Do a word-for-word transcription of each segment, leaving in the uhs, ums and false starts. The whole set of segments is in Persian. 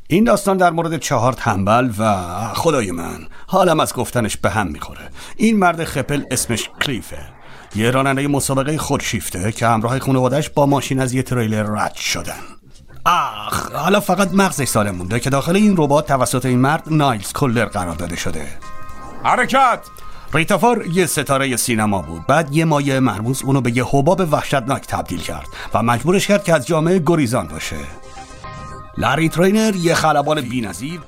این داستان در مورد چهار تنبل و خدای من حالم از گفتنش به هم میخوره. این مرد خپل اسمش کلیفه، یه راننده مسابقه خودشیفته که همراه خانواده‌اش با ماشین از یه تریلر رد شدن. آخ، حالا فقط مغزش سالم مونده که داخل این ربات توسط این مرد نایلز کولر قرار داده شده. حرکت! ریتا فور یه ستاره سینما بود. بعد یه مایع مرموز اونو به یه حباب وحشتناک تبدیل کرد و مجبورش کرد که از جامعه گریزان باشه. لاری ترینر یه خلبان بی‌نظیر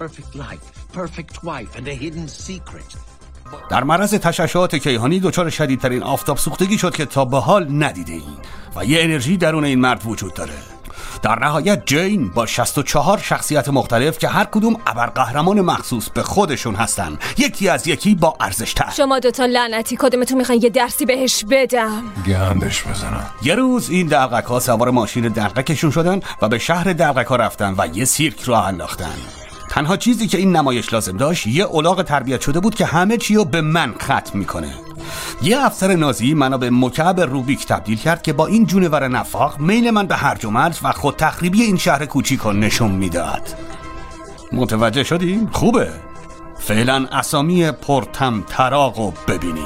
در معرض تشعشعات کیهانی دچار شدیدترین آفتاب سوختگی شد که تا به حال ندیده این و یه انرژی درون این مرد وجود داره. در نهایت جین با شصت و چهار شخصیت مختلف که هر کدوم ابرقهرمان مخصوص به خودشون هستن، یکی از یکی با ارزش‌تر. شما دوتا لعنتی کدومتون میخواین یه درسی بهش بدم؟ گندش بزنم. یه روز این دلقک‌ها سوار ماشین دلقکشون شدن و به شهر دلقک‌ها رفتن و یه سیرک راه انداختن. تنها چیزی که این نمایش لازم داشت یه الاغ تربیت شده بود که همه چی رو به من ختم میکنه. یه افسر نازی منو به مکعب روبیک تبدیل کرد که با این جونور نفاق میل من به هرج و مرج و خود تخریبی این شهر کوچیک رو نشون میداد. متوجه شدیم؟ خوبه. فعلا اسامی پرتم تراغو ببینیم.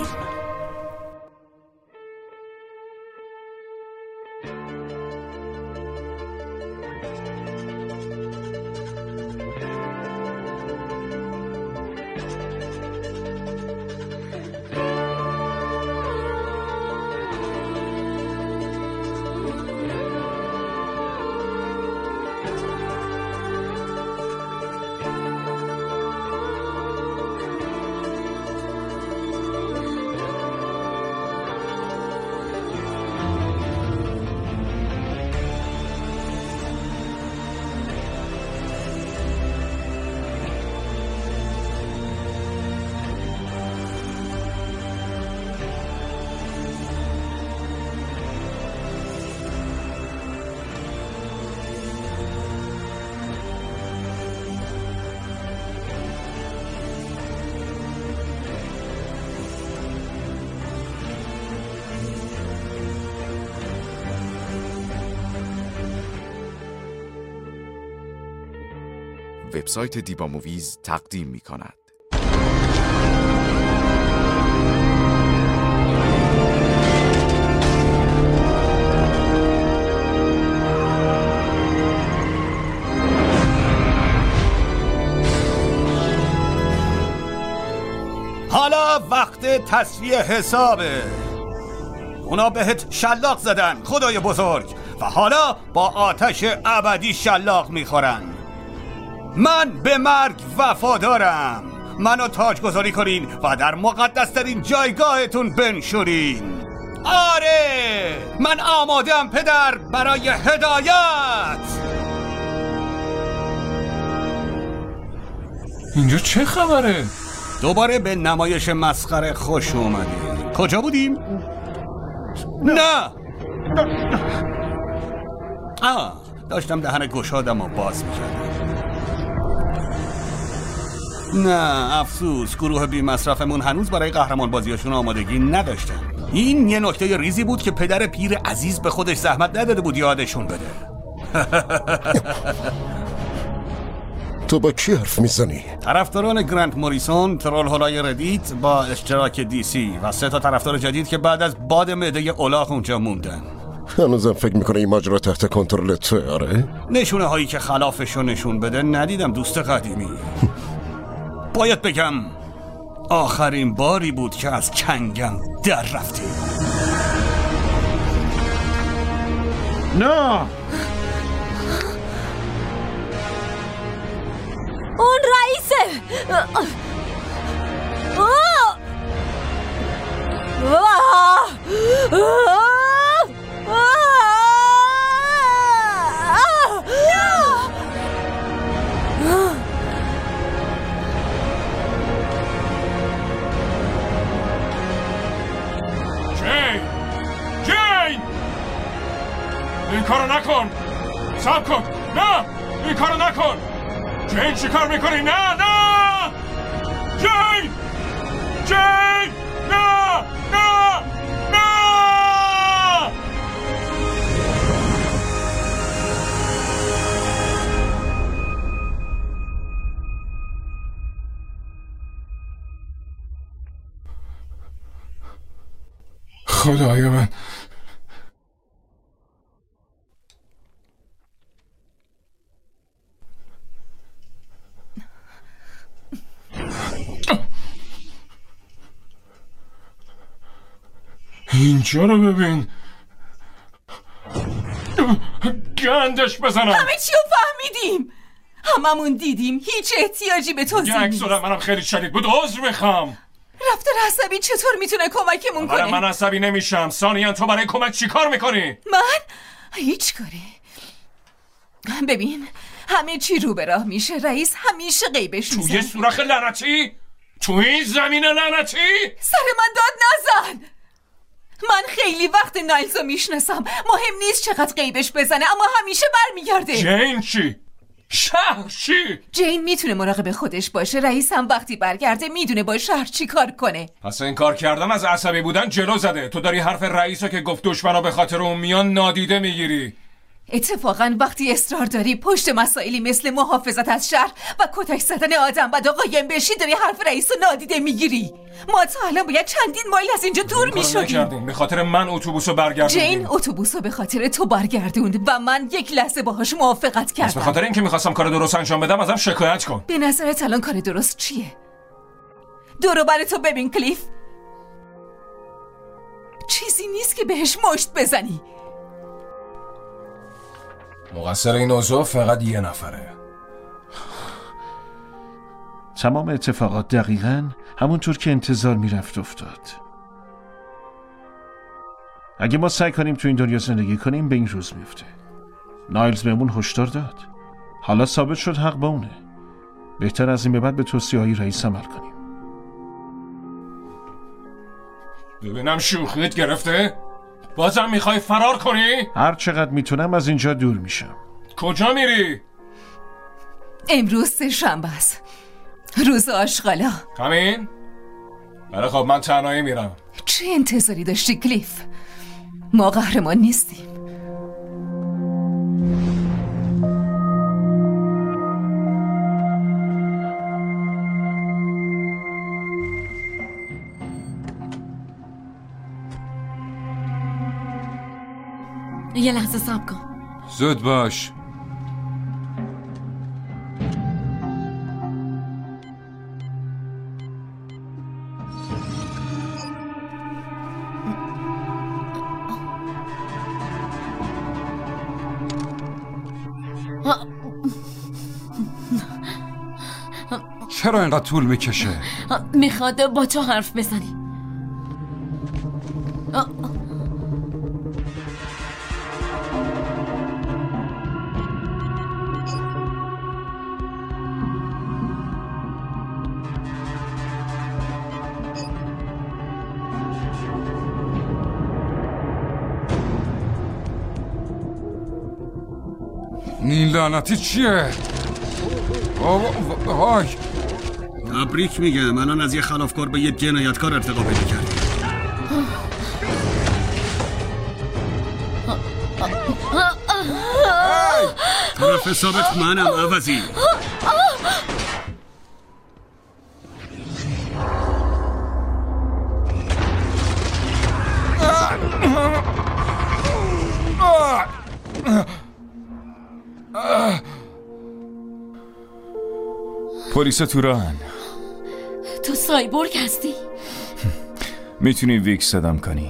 وبسایت دیبا موویز تقدیم می کند. حالا وقت تصفیه حسابه. اونا بهت شلاق زدن خدای بزرگ و حالا با آتش ابدی شلاق میخورن. من به مرگ وفادارم. منو تاج گذاری کنین و در مقدسترین جایگاهتون بنشورین. آره، من آمادم پدر برای هدایت. اینجا چه خبره؟ دوباره به نمایش مسخره خوش اومدیم. کجا بودیم؟ نه آه داشتم دهن گشادم رو باز میکردم. نه افسوس، گروه بی مصرفمون هنوز برای قهرمان بازیاشون آمادگی نداشتن. این یه نکته ریزی بود که پدر پیر عزیز به خودش زحمت نداده بود یادشون بده. تو با کی حرف میزنی؟ طرفداران گرانت موریسون، ترول هولای ردیت با اشتراک دی سی و سه تا طرفدار جدید که بعد از باد معده الاغ اونجا موندن. هنوزم فکر میکنه این ماجرا تحت کنترل تو؟ آره؟ نشونه هایی که خلافشو نشون بده ندیدم دوست قدیمی. باید بگم آخرین باری بود که از چنگم در رفتیم. نه اون رئیسه. جین جین این کارو نکن. صبر کن. نه این کارو نکن. جین چی کار میکنی؟ نه نه جین جین نه نه نه. خدای من. اینجا رو ببین. گندش بزنم. همه چی رو فهمیدیم، هممون دیدیم، هیچ احتیاجی به توضیح نیست. یک منم خیلی شدید بود، عذر میخوام. رفتار عصبی چطور میتونه کمکمون کنه؟ من عصبی نمیشم. ثانیاً تو برای کمک چی کار میکنی؟ من؟ هیچ کاری. ببین همه چی رو به راه میشه. رئیس همیشه غیبش میزن. توی سوراخ لعنتی؟ تو این زمین لعنتی؟ سر من داد نزن. من خیلی وقت نایلزو میشناسم. مهم نیست چقدر غیبش بزنه، اما همیشه برمیگرده. جین چی؟ شهر چی؟ جین میتونه مراقب خودش باشه. رئیس هم وقتی برگرده میدونه با شهر چی کار کنه. پس این کار کردن از عصبی بودن جلو زده. تو داری حرف رئیسو که گفت دشمنا به خاطر اون میان نادیده میگیری. اتفاقا وقتی اصرار داری پشت مسائلی مثل محافظت از شهر و کتک زدن آدم بعد قایم بشی، داری حرف رئیس رو نادیده میگیری. ما تا الان باید چندین مایل از اینجا دور میشدیم. به خاطر من اتوبوسو برگردوندیم. جین اتوبوسو به خاطر تو برگردوند و من یک لحظه باهاش موافقت کردم. به خاطر اینکه میخواستم کار درست انجام بدم ازم شکایت کن. به نظرت الان کار درست چیه؟ دور و بر تو ببین کلیف. چیزی نیست که بهش مشت بزنی. مقصر این اوضاع فقط یه نفره. تمام اتفاقات دقیقاً همونطور که انتظار میرفت افتاد. اگه ما سعی کنیم تو این دنیا زندگی کنیم به این روز میفته. نایلز بهمون هشدار داد. حالا ثابت شد حق با اونه. بهتر از این به بعد به توصیه‌های رئیس عمل کنیم. ببینم شوخیت گرفته؟ بازم میخوای فرار کنی؟ هر چقدر میتونم از اینجا دور میشم. کجا میری؟ امروز سه شنبه است، روز آشغالا. همین؟ بله خب من تنهایی میرم. چه انتظاری داشتی کلیف؟ ما قهرمان نیستیم. یه لحظه صبر کن. زود باش. چرا اینقدر طول میکشه؟ میخواد با تو حرف بزنی. این لعنتی چیه؟ آی تبریک میگم، الان از یه خلافکار به یه جنایتکار ارتقا پیدا کردی. طرف ثابت منم عوضی. پلیس تو راهن. تو سایبورگ هستی؟ میتونی ویکس صدام کنی.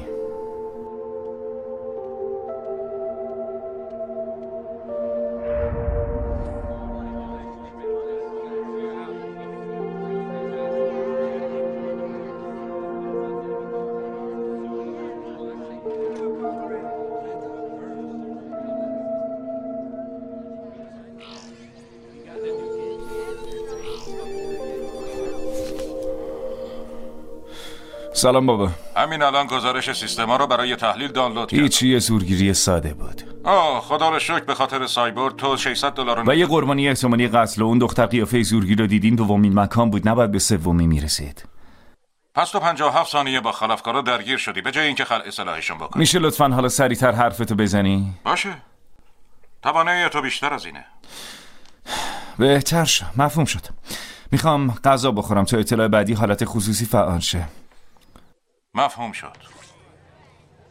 سلام بابا. همین الان گزارش سیستما رو برای تحلیل دانلود کردم. هیچ، یه زورگیری ساده بود. آه خدا رو شکر به خاطر سایبورگ تو ششصد دلار و یه قربانی احتمالی قتل. اون دختر قیافه زورگیر رو دیدین، دومین مکان بود، نباید به سومی میرسید. پس تو پنجاه و هفت ثانیه با خلافکارا درگیر شدی به جای اینکه خلع سلاحشون بکنی. میشه لطفاً حالا سریعتر حرفتو بزنی؟ باشه. توانایی تو بیشتر از اینه. بهتر شد. مفهوم شد. میخوام غذا بخورم تا اطلاع بعدی حالت خصوصی فعال شه. مفهوم شد.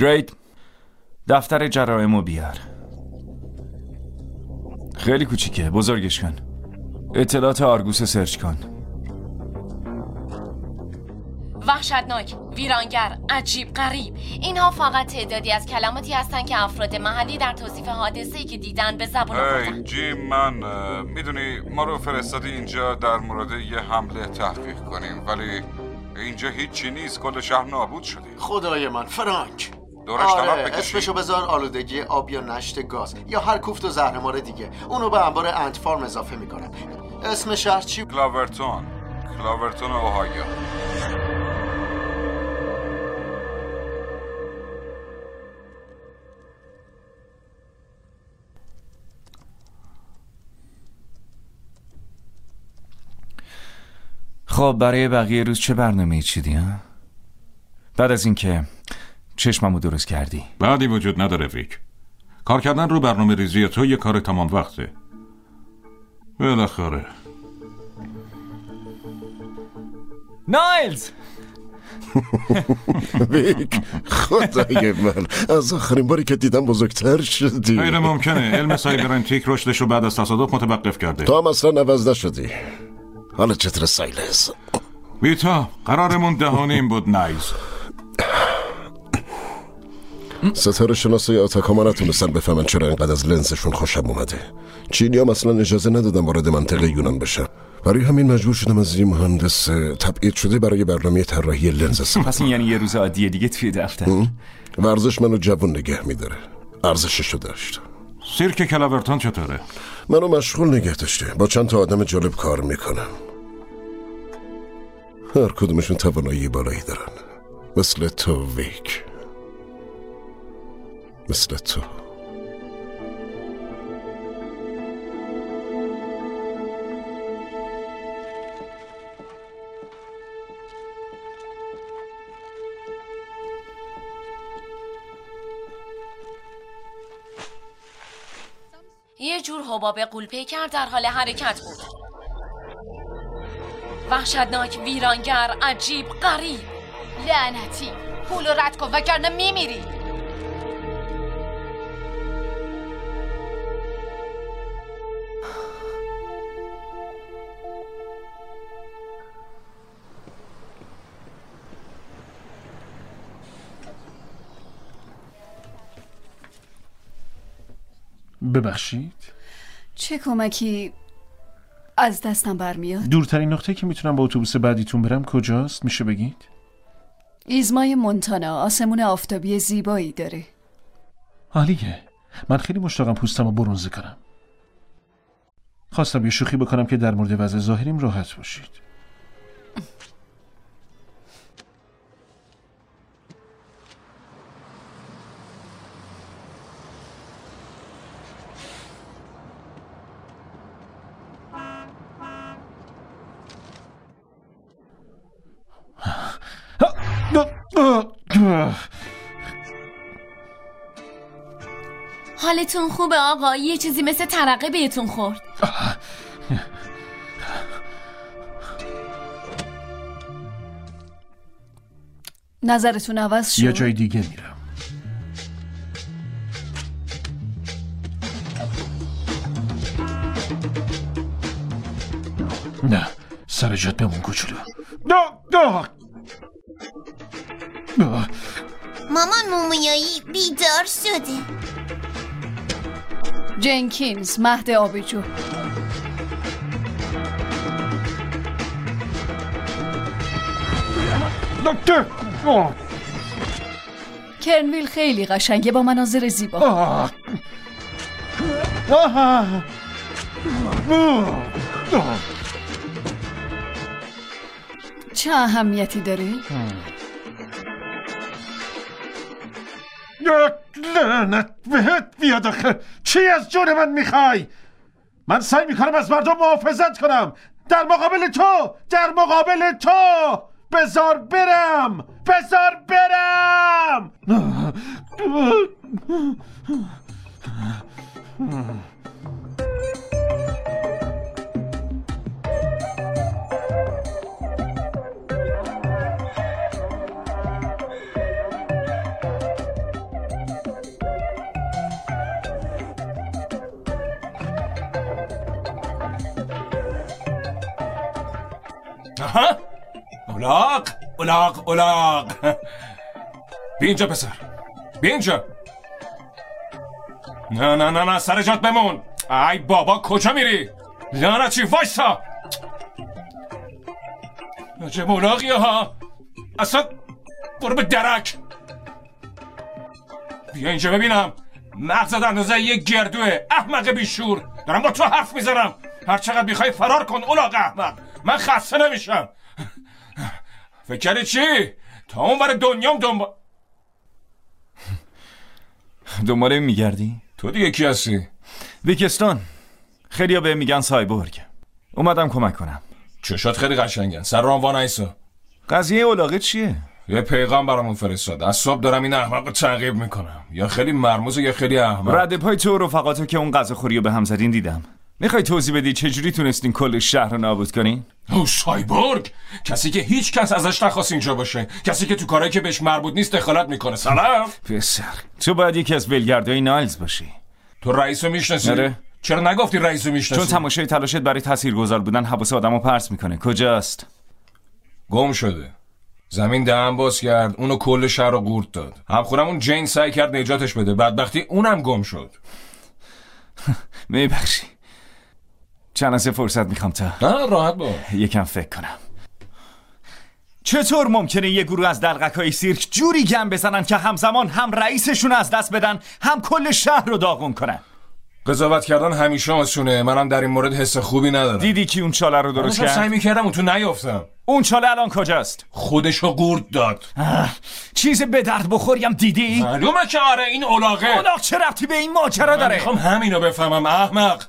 گرید، دفتر جرائمو بیار. خیلی کوچیکه، بزرگش کن. اطلاعات آرگوس سرچ کن. وحشتناک، ویرانگر، عجیب، غریب. اینها فقط تعدادی از کلماتی هستن که افراد محلی در توصیف حادثه‌ای که دیدن به زبان آوردن. ای جیم، من میدونی ما رو فرستادی اینجا در مورد یه حمله تحقیق کنیم، ولی اینجا هیچی نیست، کل شهر نابود شده. خدای من فرانک، دورش آره طبق بکشی. اسمشو بذار آلودگی آب یا نشت گاز یا هر کوفت و زهرمار دیگه. اونو به انبار انت فارم اضافه میکنم. اسم شهر چی؟ کلاورتون. کلاورتون اوهایو. خب برای بقیه روز چه برنامه‌ای چیدی ها؟ بعد از اینکه چشممو درست کردی. بعدی وجود نداره ویک. کار کردن رو برنامه ریزی تو یه کار تمام وقته. بالاخره. نایلز! ویک، خدای من، از آخرین باری که دیدم بزرگتر شدی. غیر ممکنه. علم سایبرنتیک رشدش رو بعد از تصادف متوقف کرده. تو هم اصلا عوض نشدی. حالا چطور سایلز؟ ویتا، قرارمون دهانیم بود. نایز. ستاره شناسای آتاکاما نتونستن بفهمن چرا اینقدر از لنزشون خوشم اومده. چینی هم اصلا اجازه ندادن وارد منطقه یونان بشن. برای همین مجبور شدم از این مهندس تبعید شده برای برنامه طراحی لنز استفاده. پس این یعنی یه روز عادیه دیگه توی دفتر. ورزش منو جوون نگه میداره. ارزششو داشت. سیرک کلاورتون چطوره؟ منو مشغول نگه داشته. با چند تا آدم جالب کار میکنم. هر کدومشون توانایی بالایی دارن. مثل تو ویک. مثل تو. یه جور حباب غول‌پیکر در حال حرکت بود. وحشتناک، ویرانگر، عجیب، غریب. لعنتی، پولو رد کن وگرنه میمیری. ببخشید، چه کمکی از دستم برمیاد؟ دورترین نقطه که میتونم با اتوبوس بعدیتون برم کجاست؟ میشه بگید؟ ایزمای مونتانا آسمون آفتابی زیبایی داره. عالیه. من خیلی مشتاقم پوستمو برنزه کنم. خواستم یه شوخی بکنم که در مورد وضع ظاهریم راحت باشید. حالتون خوبه آقا؟ یه چیزی مثل ترقه بهتون خورد. نظرتون عوض شد؟ یه جای دیگه میرم. نه، سر جات بمون کوچولو. مامان مومیایی بیدار شده. جنکینز، مهد آبجو. دکتر! کرنویل خیلی قشنگه با مناظر زیبا. آه. آه. چه اهمیتی داره؟ لعنت بهت بیاد آخه. چی از جون من میخوای؟ من سعی میکنم از مردم محافظت کنم. در مقابل تو، در مقابل تو. بذار برم، بذار برم. آها اولاق اولاق اولاق بی اینجا پسر، بی اینجا. نه نه نه نه سر جات بمون. ای بابا کجا میری؟ لعنتی وایسا. چه اولاقی ها اصلا. برو به درک. بیا اینجا ببینم. مغزت اندازه یک گردوه احمق بیشور. دارم با تو حرف میزنم. هر چقدر میخوای فرار کن اولاق احمق. من خسته نمیشم. فکر کردی چی؟ تا اون بر دنیام دنبال دنباله میگردی؟ تو دیگه کی هستی؟ ویکستون. خیلی ها به میگن سایبورگ. اومدم کمک کنم. چشات خیلی قشنگن. سر رام وان ایسا. قضیه اولاغه چیه؟ یه پیغام برامون فرستاد. از صبح دارم این احمق رو تعقیب میکنم. یا خیلی مرموزه یا خیلی احمق. رد پای تو و رفقاتو که اون غذاخوری رو به هم زدین دیدم. میخوای توضیح بدی چجوری تونستین کل شهر رو نابود کنین؟ او سایبورگ، کسی که هیچ کس ازش نخواست اینجا باشه، کسی که تو کارهایی که بهش مربوط نیست دخالت میکنه. سلام پسر، تو باید یکی از ولگردای نایلز باشی. تو رئیسو میشناسی؟ آره. چرا نگفتی رئیسو میشناسی؟ چون تماشای تلاشت برای تاثیرگذار بودن حواس آدمو پرت میکنه. کجاست؟ گم شده. زمین دهن باز کرد، اونو کل شهر رو قورت داد. همخونمون جین سعی کرد نجاتش بده، بدبختی اونم گم شد. میبخشی. چند از فرصت میخوام تا نه راحت باش. یکم فکر کنم. چطور ممکنه یه گروه از دلقکای سیرک جوری گم بزنن که همزمان هم رئیسشون از دست بدن هم کل شهر رو داغون کنن؟ قضاوت کردن همیشه آسونه. منم در این مورد حس خوبی ندارم. دیدی کی اون چاله رو درست کرد؟ سعی میکردم اون تو نیافتم. اون چاله الان کجاست؟ خودشو قورت داد. چیز به درد بخوریم دیدی؟ معلومه که آره. این اولاغه. اولاغ چه ربطی به این ماجرا داره؟ میخوام همینو بفهمم احمق.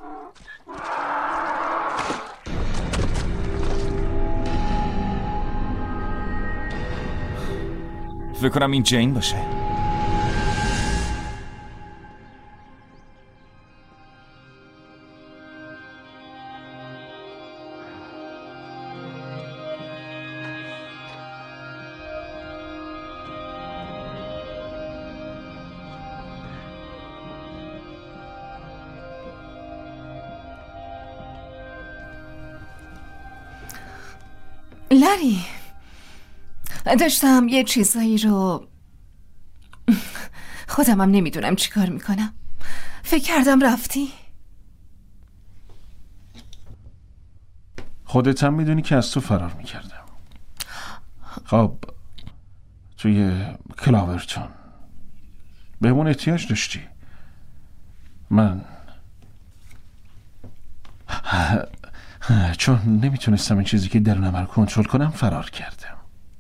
فکر کنم این جین باشه. لری، داشتم یه چیزایی رو خودمم نمیدونم چی کار میکنم. فکر کردم رفتی. خودت هم میدونی که از تو فرار میکردم. خب توی کلاورتون بهمون احتیاج داشتی. من چون نمیتونستم این چیزی که درونم رو کنترل کنم فرار کردم.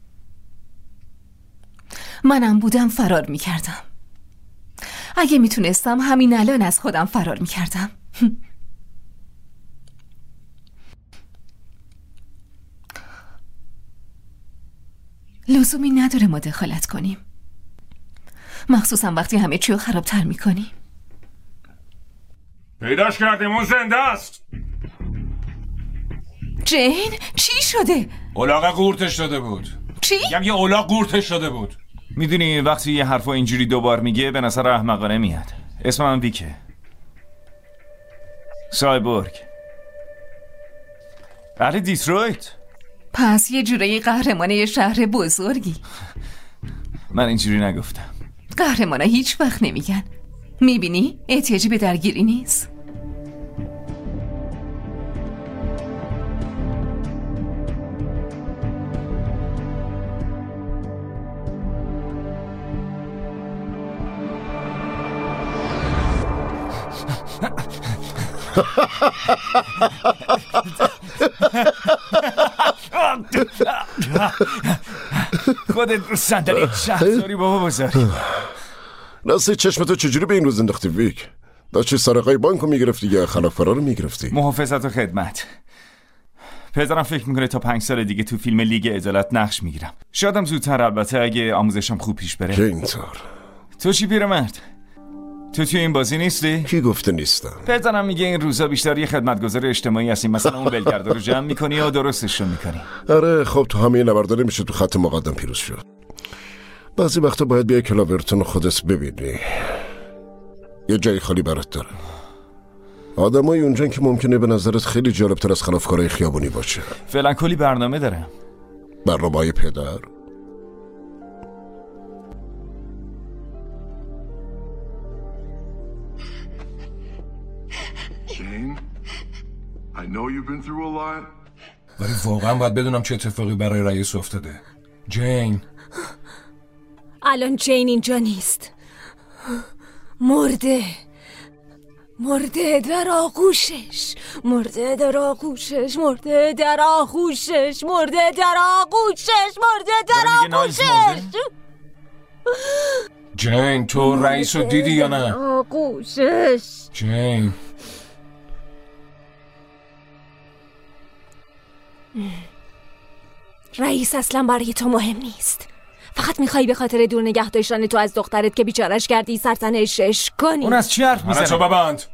منم بودم فرار میکردم. اگه میتونستم همین الان از خودم فرار میکردم. لزومی نداره ما دخالت کنیم، مخصوصا وقتی همه چی رو خرابتر میکنیم. پیداش کردیم، اون زنده است. جین چی شده؟ اولاغ قورتش داده بود. چی؟ میگم یه اولاغ قورتش داده بود. میدونی وقتی یه حرفو اینجوری دوبار میگه به نظر احمقانه میاد. اسم من ویکه. سایبورگ. اهل دیترویت. پس یه جورایی قهرمان یه شهر بزرگی. من اینجوری نگفتم. قهرمانا هیچ وقت نمیگن. میبینی احتیاجی به درگیری نیست. خودت رو صندلی شهرداری بابا بذاری. راستی چشمتو چجوری به این روز انداختی ویک؟ داشتی سرقای بانکو میگرفتی یا خلاف فرار میگرفتی؟ محافظت و خدمت. پدرم فکر میکنه تا پنج سال دیگه تو فیلم لیگ عدالت نقش میگیرم. شایدم زودتر، البته اگه آموزشم خوب پیش بره. که اینطور. تو چی پیرمرد؟ تو توی این بازی نیستی؟ کی گفته نیستم؟ پدرم میگه این روزا بیشتر یه خدمتگزار اجتماعی هستی، مثلا اون بلگردا رو جمع میکنی و درستش رو میکنی. آره خب تو همه نبردا نمیشه تو خط مقدم پیروز شد. بعضی وقتا باید بیای کلاورتون خودت ببینی. یه جای خالی برات دارم. آدمای اونجا که ممکنه به نظرت خیلی جالبتر از خلافکارای خیابونی باشه. فعلا کلی برنامه دارم. برنامه‌های پدر؟ Jane, I know you've been through a lot. ولی واقعا باید بدونم چه اتفاقی برای رئیس افتاده. جین. الان جین اینجا نیست. مرده. مرده در آغوشش. مرده در آغوشش. مرده در آغوشش. مرده در آغوشش. مرده در آغوشش. جین تو رئیس رو دیدی یا نه؟ آغوشش. جین. رئیس اصلا برای تو مهم نیست. فقط میخوای به خاطر دور نگه داشتن تو از دخترت که بیچارش کردی سرزنشش کنی. اون از چی حرف میزنه؟ تو ببند.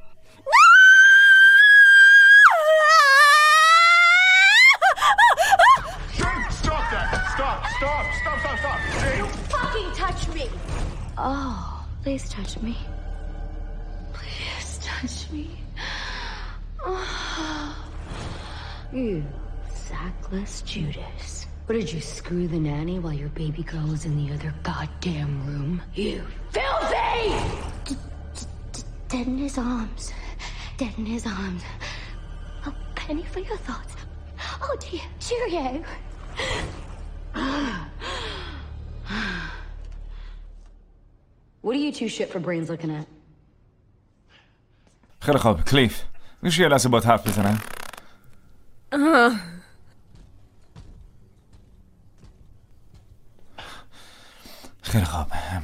Oh, please touch me. Please touch me. Oh. You sackless Judas. What did you screw the nanny while your baby girl was in the other goddamn room? You filthy! Dead in his arms. Dead in his arms. A penny for your thoughts. Oh dear, cheerio. What are you two shit for brains looking at? خیلی خوب کلیف میشه یه لحظه با حرف بزنم؟ خیلی خوب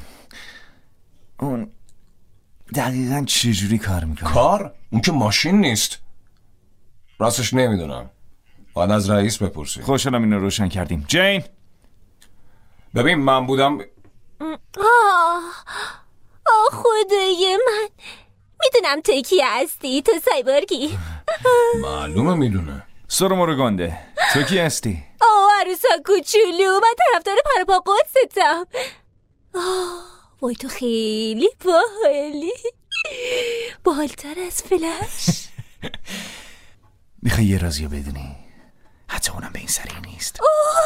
اون دقیقاً چجوری کار میکنه؟ کار؟ اون که ماشین نیست. راستش نمیدونم. باید از رئیس بپرسی. خوشحالم اینو روشن کردیم. جین ببین من بودم. آه آه خدای من. میدونم تو کی هستی. تو سایبورگی. معلومه میدونه. سرمورو گنده تو کی هستی؟ آه عروسا کوچولو. من طرفدار پرپا قدستم. آه وای تو خیلی باحالی. باحالتر از فلش. میخوای یه رازیو بدونی؟ حتی اونم به این سری نیست.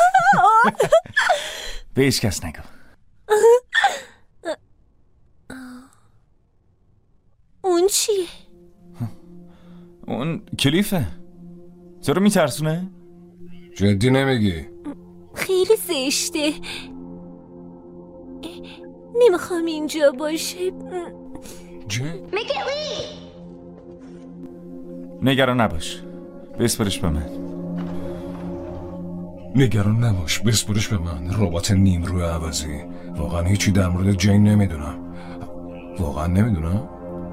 به هیچ کس نگو. اون چیه؟ اون کلیفه. چرا میترسونه؟ جدی نمیگی؟ خیلی زشته. نمیخوام اینجا باشه. نگران نباش بسپرش به من. نگران نباش بسپرش به من. ربات نیم روی عوضی. واقعا هیچی در مورد جین نمیدونم. واقعا نمیدونم.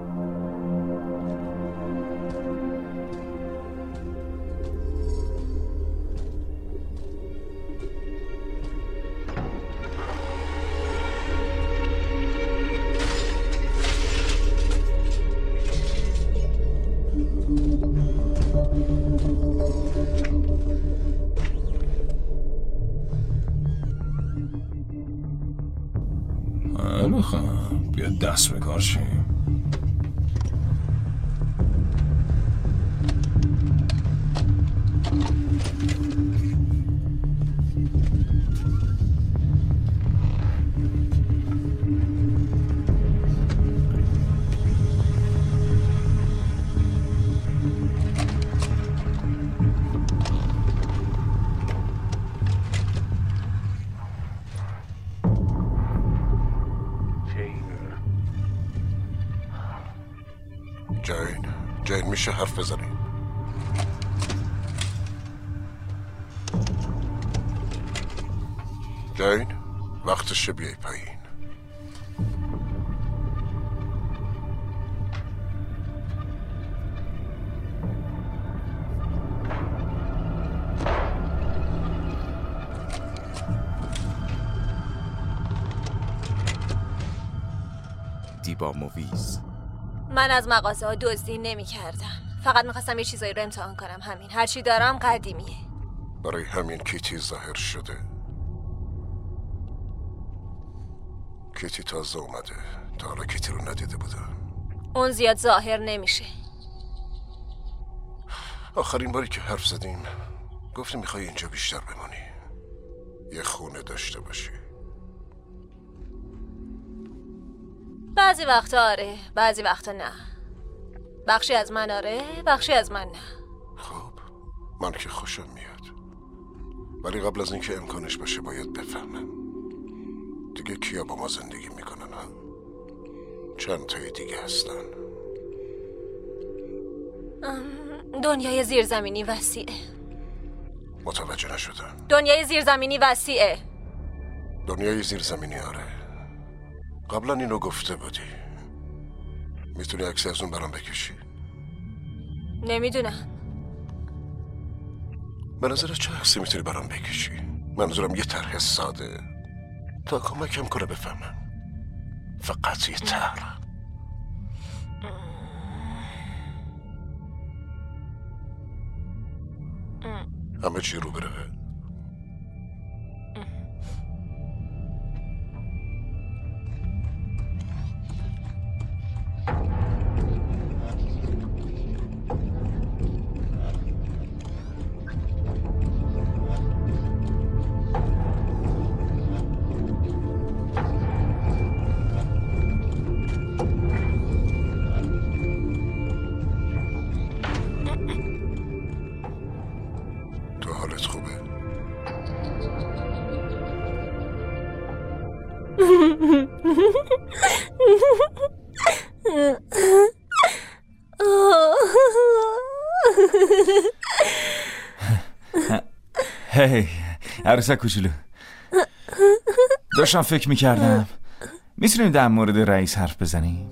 بخوام بیا دست به کار شیم. جین جین میشه حرف بزنیم؟ جین وقتشه بیای پایین. دیبا موویز. من از مغازه ها دزدی نمی کردم. فقط میخواستم یه چیزایی رو امتحان کنم. همین. هرچی دارم قدیمیه. برای همین کیتی ظاهر شده. کیتی تازه اومده. تا حالا کیتی رو ندیده بودم. اون زیاد ظاهر نمیشه. آخرین باری که حرف زدیم گفتی میخوای اینجا بیشتر بمانی، یه خونه داشته باشی. بعضی وقتا آره، بعضی وقتا نه. بخشی از من آره، بخشی از من نه. خب من که خوشم میاد، ولی قبل از اینکه امکانش باشه باید بفهمم دیگه کیا با ما زندگی میکنن ها؟ چند تای دیگه هستن؟ دنیای زیرزمینی وسیعه. متوجه نشدم. دنیای زیرزمینی وسیعه. دنیای زیرزمینی آره، قبلا اینو گفته بودی. میتونی عکسی از اون برام بکشی؟ نمیدونم. به نظر چه عکسی میتونی برام بکشی؟ منظورم یه طرح ساده تا کمکم کنه بفهمم. فقط یه طرح. همه چی رو بره. هی عروسک کوچولو، داشتم فکر میکردم میتونیم در مورد رئیس حرف بزنیم.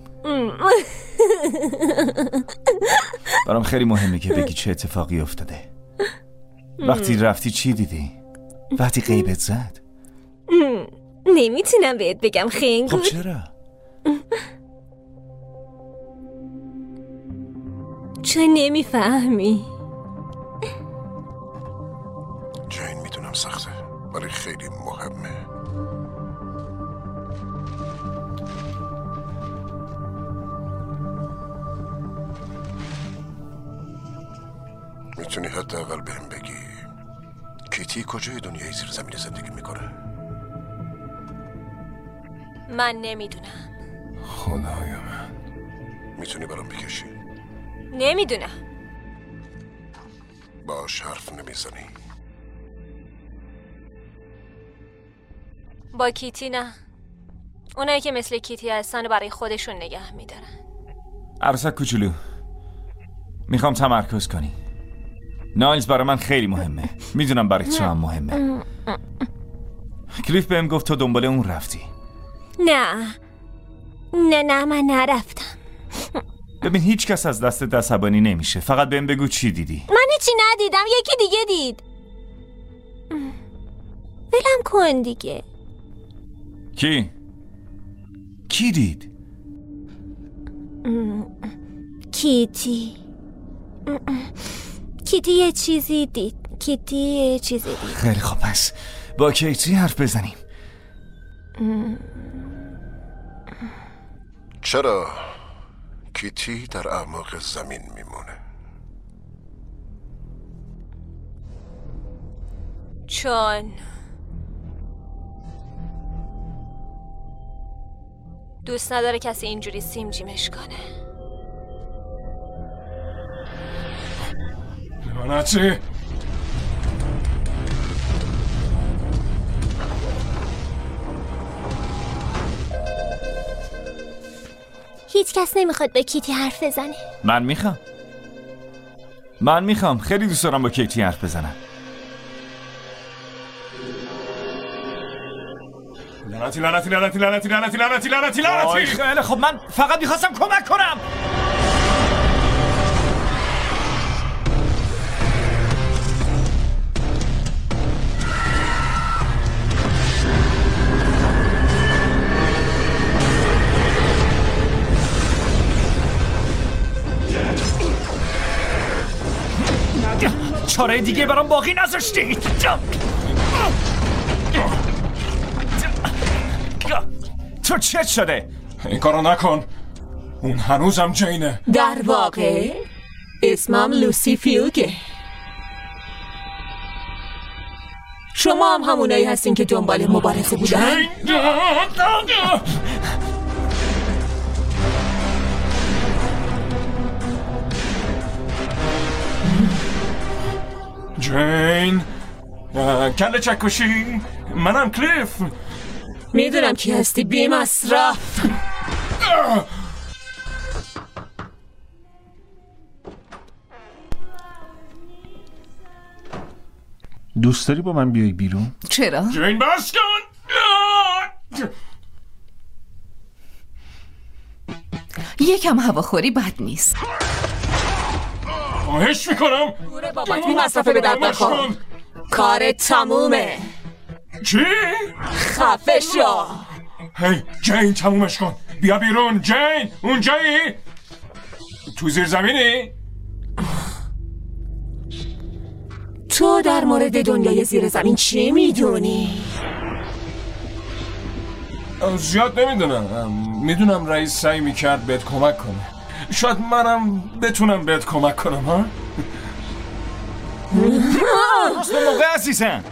برام خیلی مهمه که بگی چه اتفاقی افتاده. وقتی رفتی چی دیدی؟ وقتی غیبت زد؟ نمیتونم بهت بگم خنگول. خب چرا؟ چون نمیفهمی. جین میدونم سخته ولی خیلی مهمه. میتونی حداقل بهم بگی کیتی کجای دنیای زیر زمینی زندگی میکنه؟ من نمیدونم. خدای من. میتونی برام بکشی؟ نمیدونم. باش حرف نمیزنی؟ با کیتی نه. اونایی که مثل کیتی هستن برای خودشون نگه میدارن. عروسک کوچولو، میخوام تمرکز کنی. نایلز برای من خیلی مهمه. میدونم برای تو هم مهمه. کلیف بهم گفت تو دنبال اون رفتی. نه نه نه من نرفتم. ببین هیچ کس از دست عصبانی نمیشه. فقط بهم بگو چی دیدی. من هیچی ندیدم، یکی دیگه دید. ولم کن دیگه. کی؟ کی دید؟ کیتی. کیتی یه چیزی دید. کیتی یه چیزی دید. خیلی خوب، پس با کیتی حرف بزنیم. چرا کیتی در اعماق زمین میمونه؟ چون دوست نداره کسی اینجوری سیم جیمش کنه. لعنتی. هیچ کس نمیخواد با کیتی حرف بزنه. من میخوام. من میخوام. خیلی دوست دارم با کیتی حرف بزنم. لعنتی لعنتی لعنتی لعنتی لعنتی لعنتی لعنتی لعنتی. خیلی خب، من فقط میخواستم کمک کنم. چاره دیگه برام باقی نذاشتید. تو چه شده؟ این کارو نکن. اون هنوزم جینه. در واقع اسمم لوسی فیوگه. شما هم همونایی هستین که دنبال مبارزه بودن؟ جین کله چکشی. منم کلیف. میدونم کی هستی بی مصرف. دوست داری با من بیای بیرون؟ چرا؟ جین بس کن. یکم هواخوری بد نیست. خواهش میکنم دوره بابات بی مصرفه به درد نخور. کارت تمومه. چی؟ خفه شو. هی جین تمومش کن. بیا بیرون. جین اونجایی؟ تو زیر زمینی؟ تو در مورد دنیای زیر زمین چی میدونی؟ زیاد نمیدونم. میدونم رئیس سعی میکرد بهت کمک کنه. شاید منم بتونم بهت کمک کنم. ها؟ به موقع عزیزم.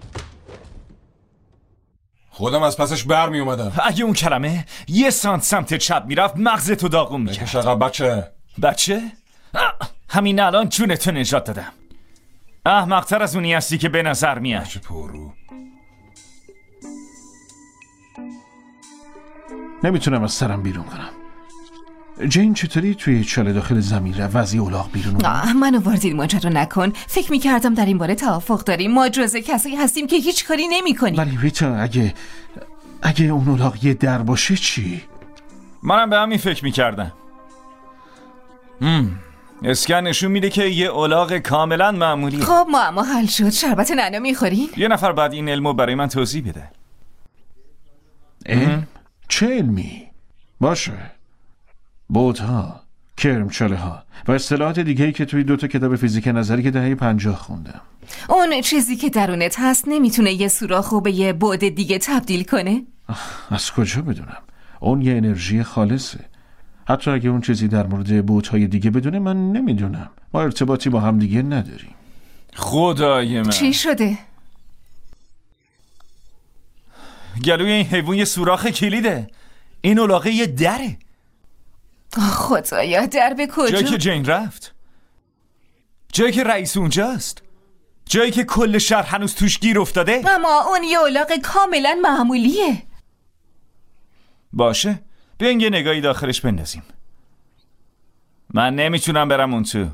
خودم از پسش بر می اومدم. اگه اون کلمه یه سانت سمت چپ میرفت مغزتو داغون میکرد. بکش عقب بچه. بچه؟ همین الان جونتو نجات دادم. احمق‌تر از اونی هستی که به نظر میاد. بچه پرو. نمیتونم از سرم بیرون کنم. جین چطوری توی چاله داخل زمین رو وضعی الاغ بیرون؟ نه منو وارد این ماجرا نکن. فکر میکردم در این باره توافق داریم. ما جزء کسایی هستیم که هیچ کاری نمی کنیم. ولی ریتا اگه اگه اون الاغ یه در باشه چی؟ منم به همین فکر میکردم. هم. اسکن نشون میده که یه الاغ کاملا معمولیه. خب معما حل شد. شربت نعنا میخورین؟ یه نفر بعد این علمو برای من توضیح بده. علم؟ چه علمی؟ باشه. بودها، کرمچاله ها و اصطلاحات دیگه‌ای که توی دوتا کتاب فیزیک نظری که دهه پنجاه خوندم. اون چیزی که درونت هست نمیتونه یه سوراخو به یه بعد دیگه تبدیل کنه؟ از کجا بدونم؟ اون یه انرژی خالصه. حتی اگه اون چیزی در مورد بودهای دیگه بدونه من نمیدونم. ما ارتباطی با هم دیگه نداریم. خدای من. چی شده؟ گلوی این حیوان یه سوراخ کلیده. این الاغه یه دره. خدایا در به کجا؟ جایی که جین رفت. جایی که رئیس اونجاست. جایی که کل شهر هنوز توش گیر افتاده. اما اون یه الاغ کاملا معمولیه. باشه بیاین یه نگاهی داخلش بندازیم. من نمیتونم برم اون تو.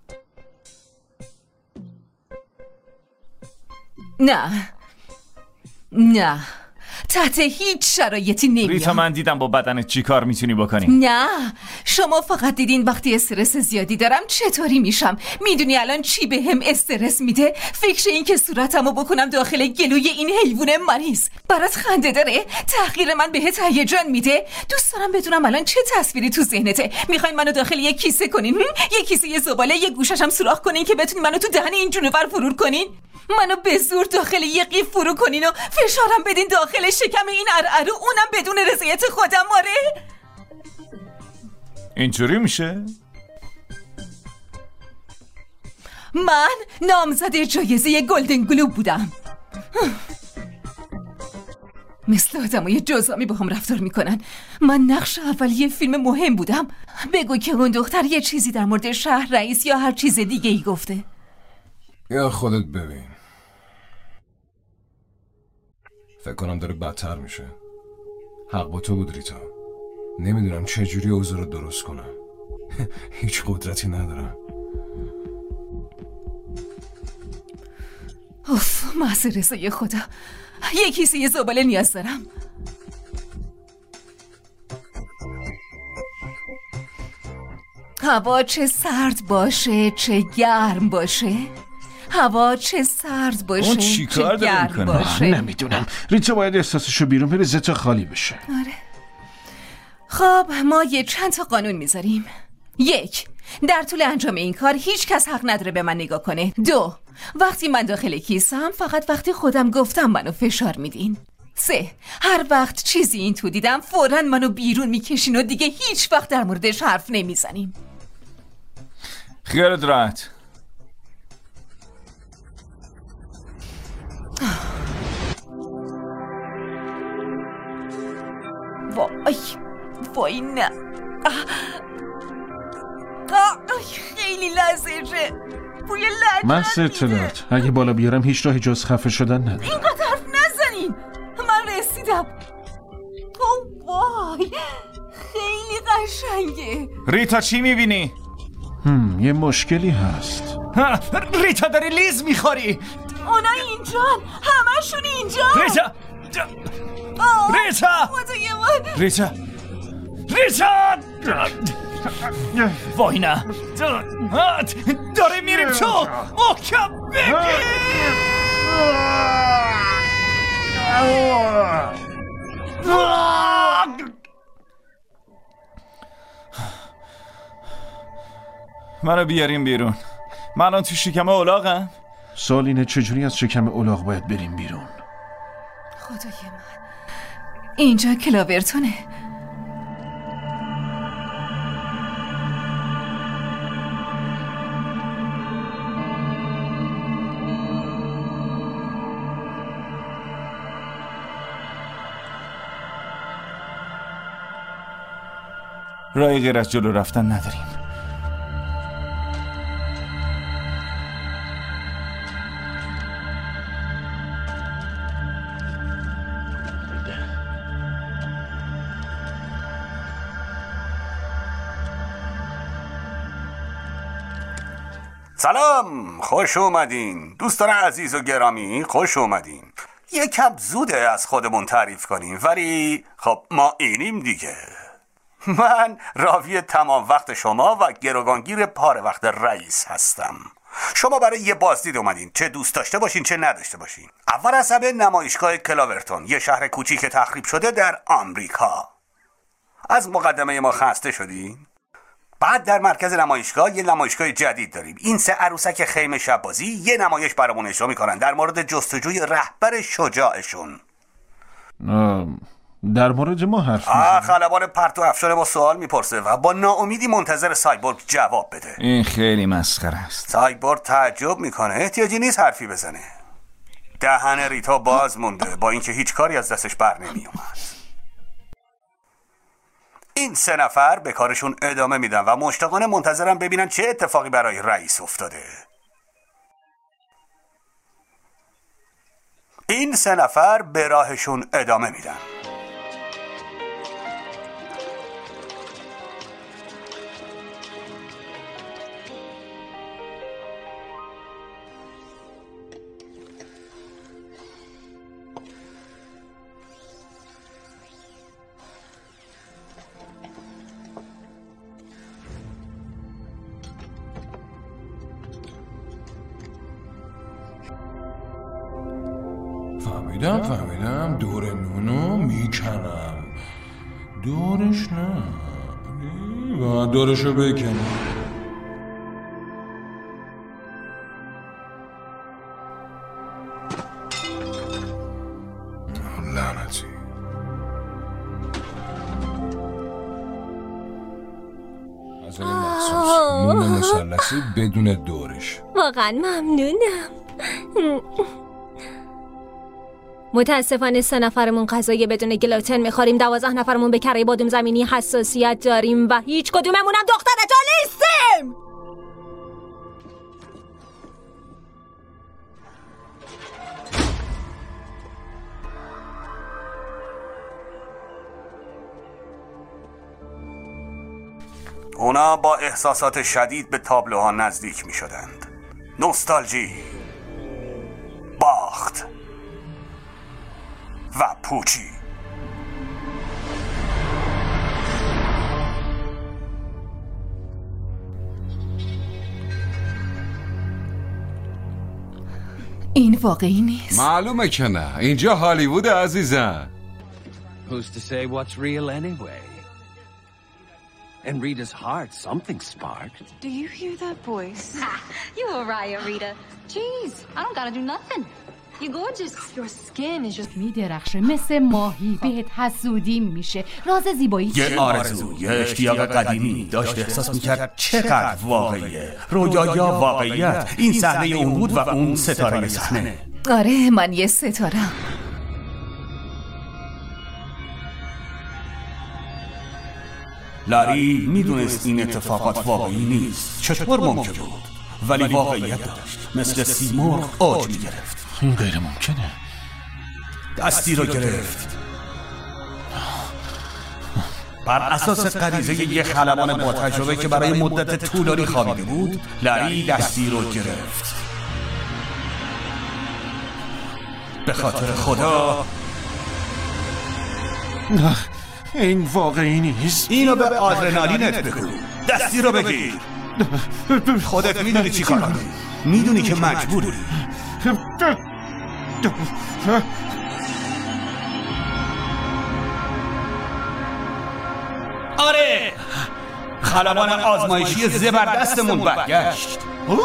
نه نه تحت هیچ شرایطی نمیام. ریتا من دیدم با بدنت چی کار میتونی بکنی. نه شما فقط دیدین وقتی استرس زیادی دارم چطوری میشم. میدونی الان چی به هم استرس میده؟ فکر این که صورتمو بکنم داخل گلوی این حیوان مریض. برات خنده داره؟ تحقیر من بهت هیجان میده؟ دوست دارم بدونم الان چه تصویری تو ذهنته. میخواین منو داخل یه کیسه کنین؟ یه کیسه یه زباله یه گوششم سوراخ کنین که بتونین منو تو دهن این جونور فرور کنین؟ منو به زور داخل یه قیف فرو کنین و فشارم بدین داخل شکم این ارعرو، اونم بدون رضایت خودم. آره اینطوری میشه؟ من نامزد جایزه گلدن گلوب بودم. مثل آدمای جزامی با هم رفتار میکنن. من نقش اول یه فیلم مهم بودم. بگو که اون دختر یه چیزی در مورد شهر، رئیس یا هر چیز دیگه ای گفته. یا خودت ببین. فکر کنم داره بدتر میشه. حق با تو بود ریتا. نمیدونم چجوری اوضاع رو درست کنم. هیچ قدرتی ندارم. اوف محض رضای خدا. یه کیسه یه زباله نیاز دارم. هوا چه سرد باشه چه گرم باشه. هوا چه سرد باشه اون چی کار داره میکنه؟ نمیدونم. ریتا باید احساسشو بیرون بریزه تا خالی بشه. آره. خب ما یه چند تا قانون میذاریم. یک، در طول انجام این کار هیچ کس حق نداره به من نگاه کنه. دو، وقتی من داخل کیسم فقط وقتی خودم گفتم منو فشار میدین. سه، هر وقت چیزی این تو دیدم فوراً منو بیرون میکشین و دیگه هیچ وقت در موردش حرف نمیزنیم. خیالت راحت. وای وای نه آه. آه. خیلی لازجه بوی لعنت من سه اطلاعات اگه بالا بیارم هیچ راهی جز خفه شدن ندارم. اینقدر حرف نزنین، من رسیدم. او وای خیلی قشنگه. ریتا چی میبینی؟ هم یه مشکلی هست. ریتا داری لیز میخوری. اونا اینجان، همشون اینجان. ریتا ریتا ریتا ریتا وای نه داره میریم تو محکم بگیر. منو بیاریم بیرون. من الان تو شکم الاغم. سوال اینه چجوری از شکم الاغ باید بریم بیرون؟ خدای من اینجا کلاورتونه. راهی غیر از جلو رفتن نداریم. سلام، خوش اومدین دوستان عزیز و گرامی، خوش اومدین. یکم زوده از خودمون تعریف کنیم، ولی خب ما اینیم دیگه. من راوی تمام وقت شما و گروگانگیر پاره وقت رئیس هستم. شما برای یه بازدید اومدین، چه دوست داشته باشین چه نداشته باشین. اول از همه نمایشگاه کلاورتون، یه شهر کوچیک تخریب شده در آمریکا. از مقدمه ما خسته شدین؟ بعد در مرکز نمایشگاه یه نمایشگاه جدید داریم. این سه عروسک خیمه شب بازی یه نمایش برامون اجرا میکنن در مورد جستجوی رهبر شجاعشون. در مورد ما حرف آه خلبان پرتو افشار ما سوال میپرسه و با ناامیدی منتظر سایبورگ جواب بده. این خیلی مسخره است. سایبورگ تعجب میکنه، احتیاجی نیست حرفی بزنه. دهن ریتا باز مونده با اینکه هیچ کاری از دستش بر نمیومد. این سه نفر به کارشون ادامه میدن و مشتاقانه منتظرم ببینن چه اتفاقی برای رئیس افتاده. این سه نفر به راهشون ادامه میدن. فهمیدم فهمیدم دور نونو میکنم، دورش نه و دورشو بکنم. لعنتی. از این مخصوص نون مثلثی بدون دورش. واقعا ممنونم. متاسفانه سه نفرمون غذای بدون گلوتن میخوریم، دوازده نفرمون به کره بادوم زمینی حساسیت داریم و هیچ کدوممونم دختر تو نیستیم. اونا با احساسات شدید به تابلوها نزدیک میشدند. نوستالژی، باخت و پوچی. این واقعی نیست. معلومه که نه، اینجا هالیوود عزیزم. Who's to say what's real anyway? In Rita's heart, something sparked. Do you hear that voice? Ha! You a riot, Rita. Jeez, I don't gotta do nothing. You're gorgeous. Your skin is just... میدرخشه مثل ماهی، بهت حسودی میشه. راز زیبایی یه آرزو، یه اشتیاق قدیمی داشت احساس میکرد چقدر واقعیه. رویا یا واقعیت، این صحنه اون بود و اون ستاره صحنه. آره من یه ستارم. لاری میدونست این اتفاقات واقعی نیست. چطور ممکن بود؟ ولی واقعیت داشت. مثل سیمرغ اوج میگرفت. این غیر ممکنه. دستی رو گرفت. بر اساس غریزه یه خلبان با تجربه که برای مدت طولانی خوابیده بود، لاری دستی رو گرفت. به خاطر خدا نه، این واقعی نیست. اینو به آدرنالینت بگو. دستی رو بگیر. خودت میدونی چی کار کنی. میدونی که مجبوری. آره، خلبان آزمایشی زبردستمون برگشت.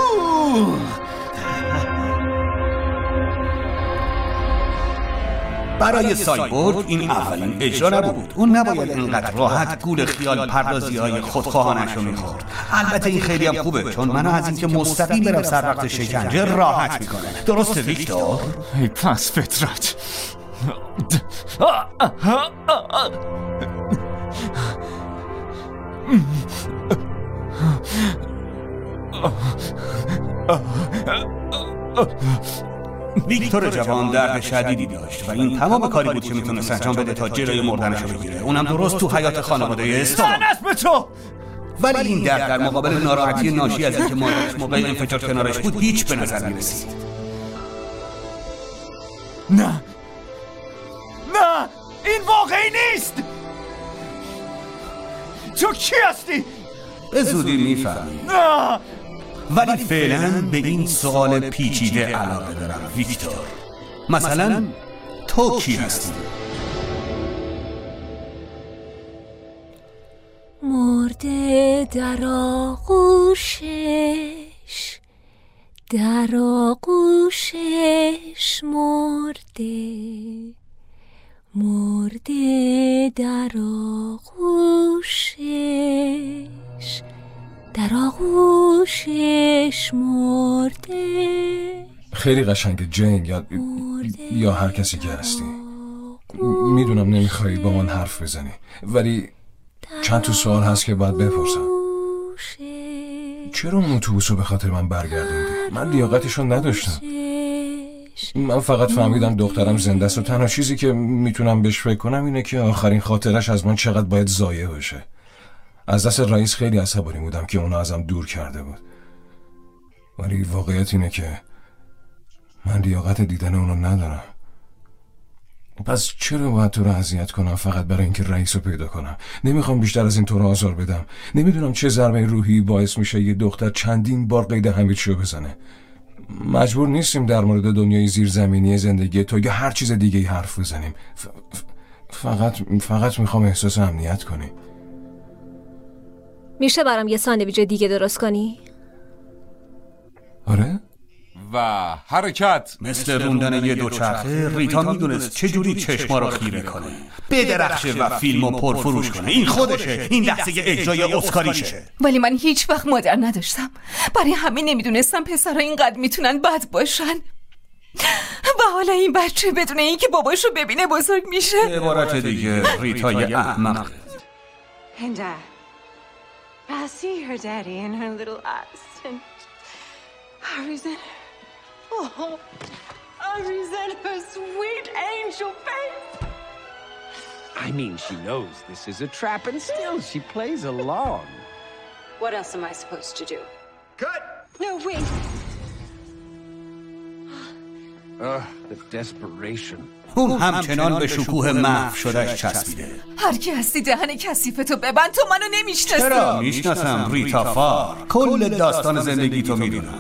برای سایبورگ این اولین اجرا نبود. اون نباید اینقدر راحت گول خیال پردازی های خودخواهانش رو میخورد. البته این خیلی هم خوبه، چون منو از اینکه مستقیم برم سر وقت شکنجه راحت میکنه. درسته ویکتور؟ ای پس فطرت. ویکتور جوان درد شدیدی داشت و این تمام کاری بود که میتونست انجام بده تا جلوی مردنشو بگیره، اونم درست تو حیات خانواده استون. به تو. ولی این درد در مقابل ناراحتی ناشی از اینکه مادرش موقع انفجار کنارش بود هیچ به نظر میرسید. نه نه، این واقعی نیست. تو کی هستی؟ به زودی میفهمی. نه، ولی فعلا به این سوال پیچیده علاقه دارم ویکتور. مثلا تو کی هستی؟ مرده در آغوشش، در آغوشش مرده، مرده در آغوشش، در آغوشش مرده. خیلی قشنگه جین یا یا هر کسی که هستی. میدونم نمیخوایی با من حرف بزنی، ولی چند تا سوال هست که باید بپرسم. چرا اون اتوبوس رو به خاطر من برگردوندی؟ من لیاقتشو نداشتم. من فقط فهمیدم دخترم زنده است و تنها چیزی که میتونم بهش فکر کنم اینه که آخرین خاطرش از من چقدر باید ضایع بشه. از دست رئیس خیلی عصبانی بودم که اونو ازم دور کرده بود، ولی واقعیت اینه که من لیاقت دیدن اونو ندارم. پس چرا باید تو رو اذیت کنم فقط برای اینکه رئیس رو پیدا کنم؟ نمیخوام بیشتر از این تو رو آزار بدم. نمیدونم چه ضربه روحی باعث میشه یه دختر چندین بار قید همه چی رو بزنه. مجبور نیستیم در مورد دنیای زیرزمینی زندگی تو یا هر چیز دیگه ای حرف بزنیم. ف... فقط فقط میخوام احساس امنیت کنی. میشه برام یه ساندویچ دیگه درست کنی؟ آره؟ و حرکت. مثل روندن یه دوچرخه ریتا میدونست چجوری چشما رو خیره کنه، بدرخشه و فیلمو پرفروش کنه. این خودشه، این لحظه اجرای اسکاریشه. ولی من هیچ وقت مادر نداشتم، برای همین نمیدونستم پسرها اینقدر میتونن بد باشن. و حالا این بچه بدون اینکه باباشو ببینه بزرگ میشه. عبارت دیگه ریتای احمق. And uh, I see her daddy in her little eyes, and I resent her. Oh, I resent her sweet angel face. I mean, she knows this is a trap, and still she plays along. What else am I supposed to do? Cut! No, wait. Ugh, the desperation. اون همچنان به شکوه محو شدهش چسبیده. هر کی هستی دهن کثیفتو ببند، تو منو نمیشناسی. چرا میشناسم ریتا فار، کل داستان زندگی تو میدونم.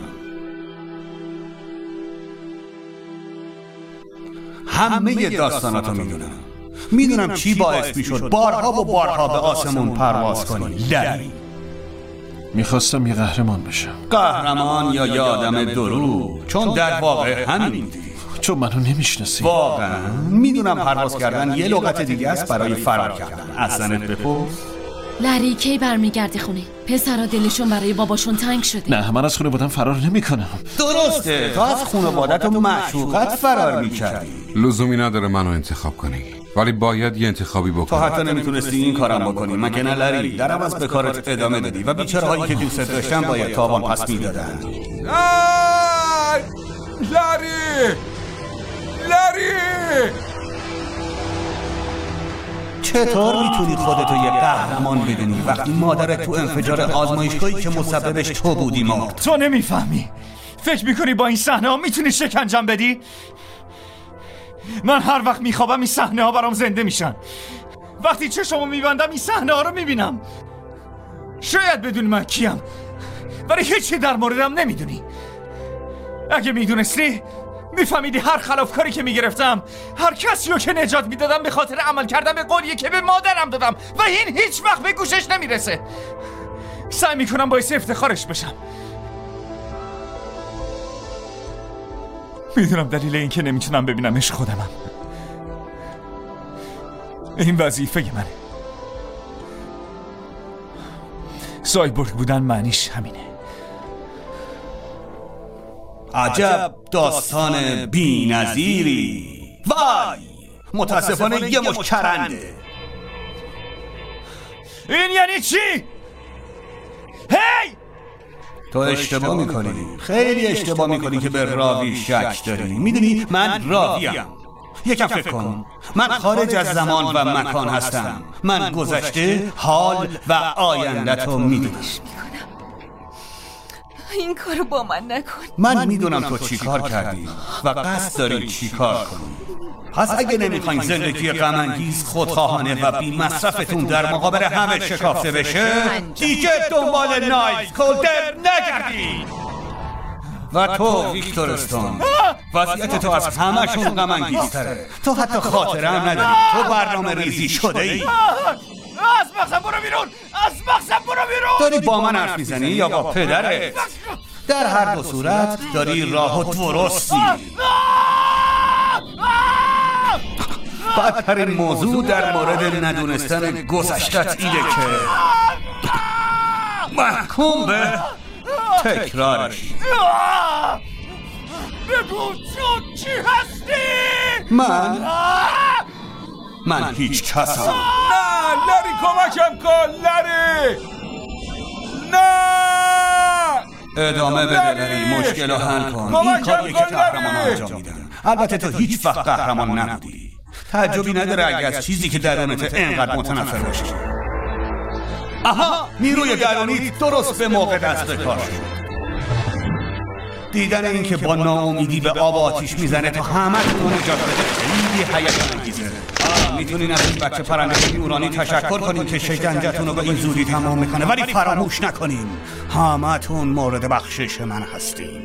همه داستاناتو میدونم. میدونم چی باعث میشد بارها و بارها به آسمون پرواز کنی. لری میخواستم یه قهرمان بشم. قهرمان یا یه آدم درو؟ چون در واقع همین بودی. تو منو نمیشناسی. واقعا میدونم پرواز کردن یه لغت دیگه است برای فرار کردن. از زنت بپرس. لری کی برمیگردی خونه؟ پسرا دلشون برای باباشون تنگ شده. نه من از خونه بودم فرار نمیکنم. درسته، تو از خانوادت و معشوقت فرار میکردی. لزومی نداره منو انتخاب کنی، ولی باید یه انتخابی بکنی. تو حتی نمیتونستی این کارم بکنی، مگه نه لری؟ در عوض به کارت ادامه دادی و بیچاره‌هایی که دوست داشتن باید تاوان پس میدادن. لری! لری! چطور میتونی خودتو یه قهرمان بدونی وقتی مادرت تو انفجار آزمایشگاهی که مسببش تو بودی مرد؟ تو نمیفهمی. فکر میکنی با این صحنه ها میتونی شکنجم بدی؟ من هر وقت میخوابم این صحنه ها برام زنده میشن. وقتی چشمو میبندم این صحنه ها رو میبینم. شاید بدون من کیم، ولی هیچی در موردم نمیدونی. اگه میدونستی میفهمیدی هر خلافکاری که میگرفتم، هر کسی رو که نجات میدادم به خاطر عمل کردم به قولیه که به مادرم دادم و این هیچ وقت به گوشش نمیرسه. سعی میکنم باعث افتخارش بشم. میدونم دلیل این که نمیتونم ببینمش خودمم. این وظیفه منه. سایبورگ بودن معنیش همینه. عجب داستان بی‌نظیری. وای متاسفانه یه مش چرنده. این یعنی چی؟ هی! تو اشتباه میکنی، خیلی اشتباه میکنی که به راوی شک داری. میدونی من راویم. یکم فکر کن. من خارج از زمان و مکان هستم. من گذشته، حال و آینده‌تو میدونم. این کارو با من نکن. من میدونم تو چی کار کردی و قصد داری چی کار کنی. پس اگه نمیخواین زندگی غم‌انگیز، خودخواهانه و بی مصرفتون در مقابل همه شکافته بشه، دیگه دنبال نایلز کولدر نگردید. و تو ویکتور استون، وضعیت تو از همه‌شون غم‌انگیزتره. تو حتی خاطره هم نداری. تو برنامه ریزی شده ای. از مقصد برو بیرون! از مقصد برو بیرون! داری با من حرف میزنی یا با پدرت؟ در هر دو صورت داری راه درستی. بدترین موضوع در مورد ندونستن گذشتت اینه که محکوم به تکرارش. بگو تو چی هستی؟ من من هیچ کسم. نه لری کمکم کن لری. نه ادامه بده لری، مشکل رو حل کن. این کاریه که قهرمان انجام میدن. البته تو هیچ وقت قهرمان نبودی. تعجبی نداره اگه از چیزی که درونت انقدر متنفر باشی. آها، نیروی درونی درست به موقع دست به کار شد. دیدن این که با ناامیدی به آب آتیش میزنه تا همه تون نجات بده خیلی هیجان انگیزه. میتونین از این بچه پرنده نورانی تشکر کنین که شکنجتون رو به این زودی تمام میکنه، ولی فراموش نکنین همه تون مورد بخشش من هستین.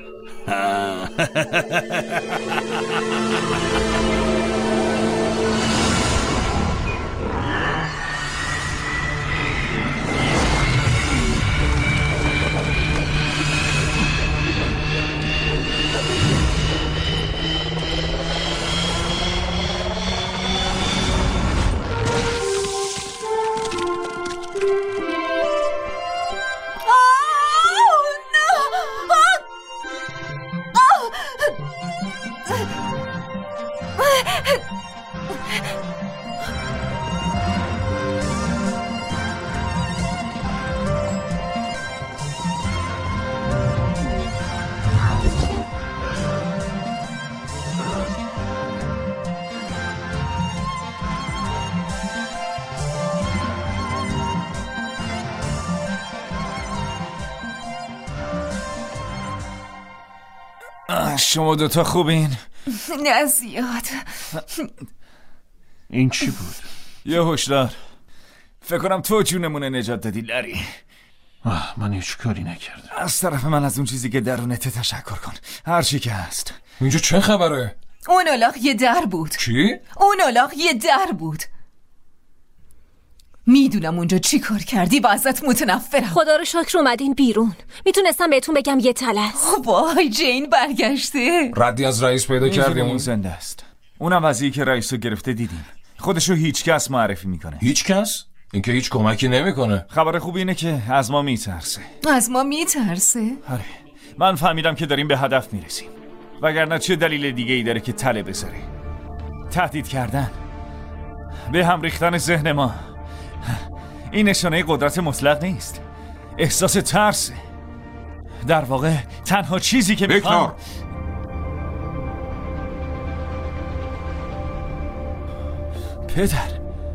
شما دوتا خوبین؟ نه زیاد. این چی بود؟ یه هشدار. فکر کنم تو جونمونه نجات دادی لری. آه من هیچ کاری نکردم. از طرف من از اون چیزی که درونت تشکر کن، هر چی که هست. اینجا چه خبره؟ اون الاغ یه در بود. چی؟ اون الاغ یه در بود. میدونم اونجا چی کار کردی و ازت متنفرم. خدا رو شکر اومدین بیرون. میتونستم بهتون بگم یه تلس. وای جین برگشته. ردی از رئیس پیدا کردیم. اون زنده است. اونم وضعی که رئیس رو گرفته دیدیم. خودشو هیچ کس معرفی میکنه. هیچ کس؟ این که هیچ کمکی نمیکنه. خبر خوبی اینه که از ما میترسه. از ما میترسه؟ آره. من فهمیدم که داریم به هدف میرسیم. وگرنه چه دلیل دیگه ای داره که تله بذاره؟ تهدید کردن، به هم ریختن ذهن ما. این نشانه قدرت مطلق نیست، احساس ترسه. در واقع تنها چیزی که میخوام. پدر،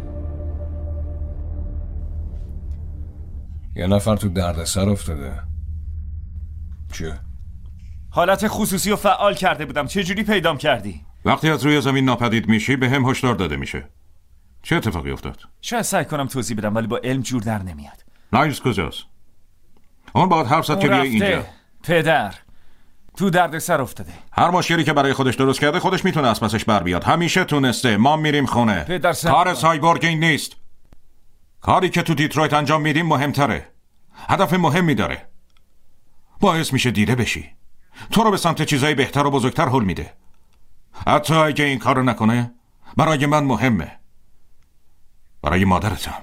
یه نفر تو دردسر افتاده. چه؟ حالت خصوصی رو فعال کرده بودم. چه جوری پیدام کردی؟ وقتی از روی زمین ناپدید میشی به هم هشدار داده میشه. چه اتفاقی افتاد؟ شاید سعی کنم توضیح بدم ولی با علم جور در نمیاد. نایلز کجاست؟ اون باید حرف زد که بیای اینجا. پدر تو دردسر افتاده. هر مشکلی که برای خودش درست کرده خودش میتونه از پسش بر بیاد. همیشه تونسته. ما میریم خونه. کار سایبورگ این نیست. کاری که تو دیترویت انجام میدیم مهمتره. هدف مهمی داره. باعث میشه دیده بشی. تو رو به سمت چیزای بهتر و بزرگتر هل میده. حتی اگه این کارو نکنه برای من مهمه. برای مادرتم.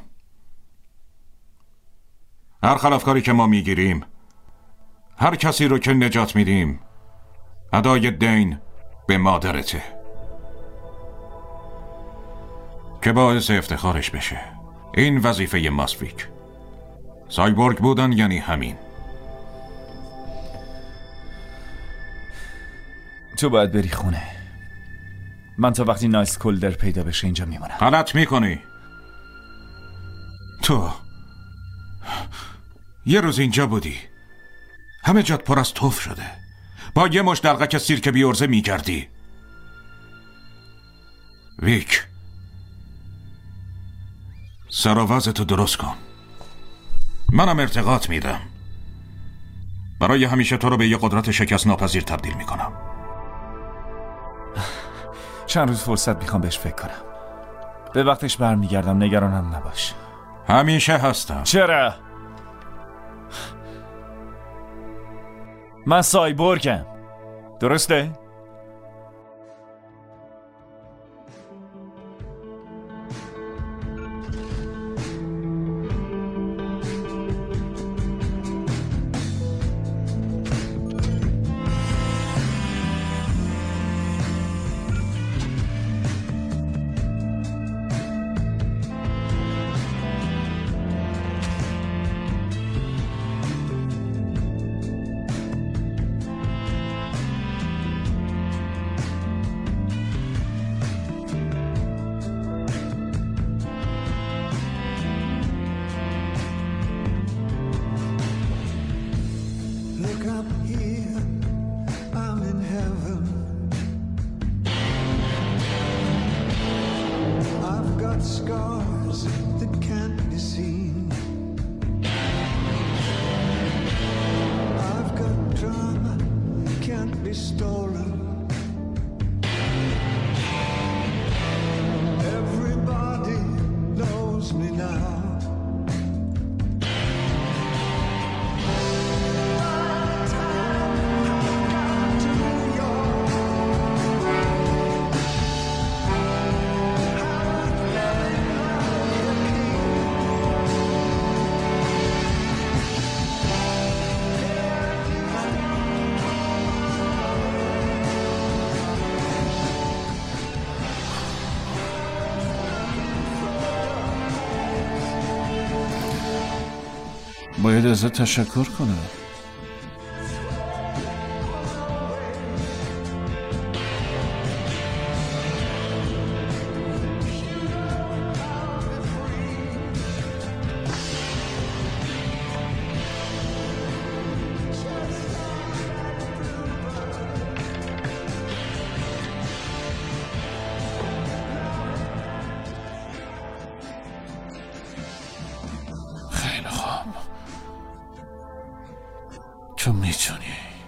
هر خلافکاری که ما میگیریم، هر کسی رو که نجات میدیم، ادای دین به مادرته که باعث افتخارش بشه. این وظیفه ماسفیک. سایبورگ بودن یعنی همین. تو باید بری خونه. من تا وقتی نایلز کولدر پیدا بشه اینجا میمونم. غلط میکنی. تو یه روز اینجا بودی، همه جات پر از توف شده، با یه مشت دلقک سیرک بیورزه میگردی. ویک، سراوزتو درست کن. منم ارتقاط میدم. برای همیشه تو رو به یه قدرت شکست ناپذیر تبدیل میکنم. چند روز فرصت میخوام بهش فکر کنم. به وقتش برمیگردم، نگرانم نباش. همیشه هستم. چرا؟ من سایبورگم، درسته؟ باید ازت تشکر کنم. تو میتونی.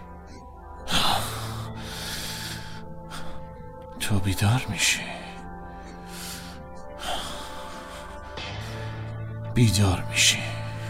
تو بیدار میشی. بیدار میشی.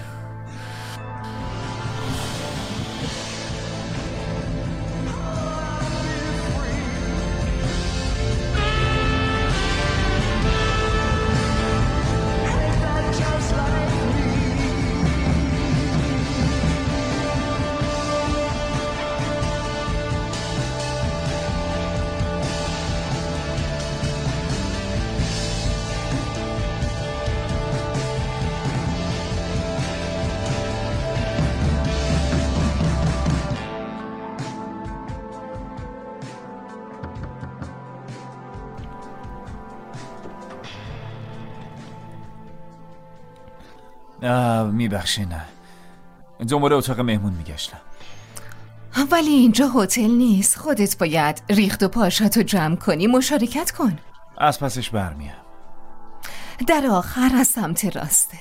میبخشی نه، دنبال اتاق مهمون میگشتم. ولی اینجا هتل نیست. خودت باید ریخت و پاشاتو جمع کنی. مشارکت کن. از پسش برمیم. در آخر از سمت راسته.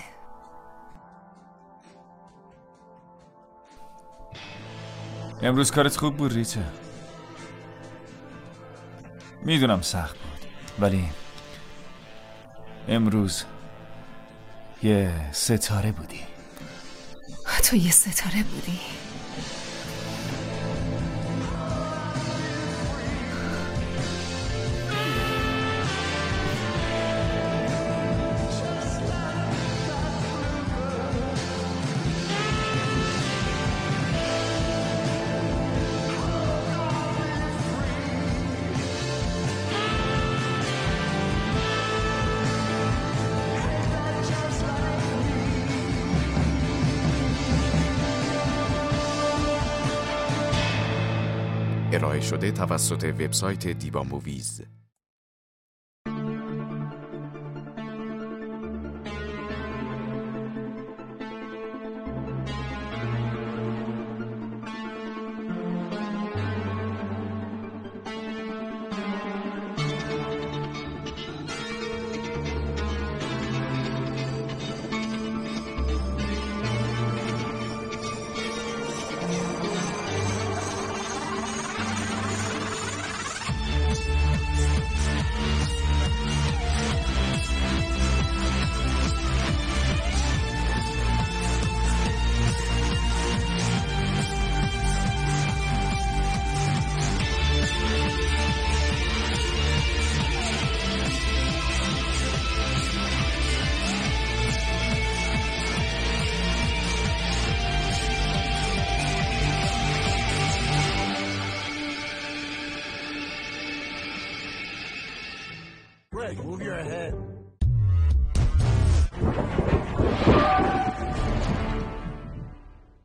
امروز کارت خوب بود ریتا. میدونم سخت بود ولی امروز یه ستاره بودی. تو یه ستاره بودی. ارائه شده توسط وبسایت دیبا موویز. Greg, move your head.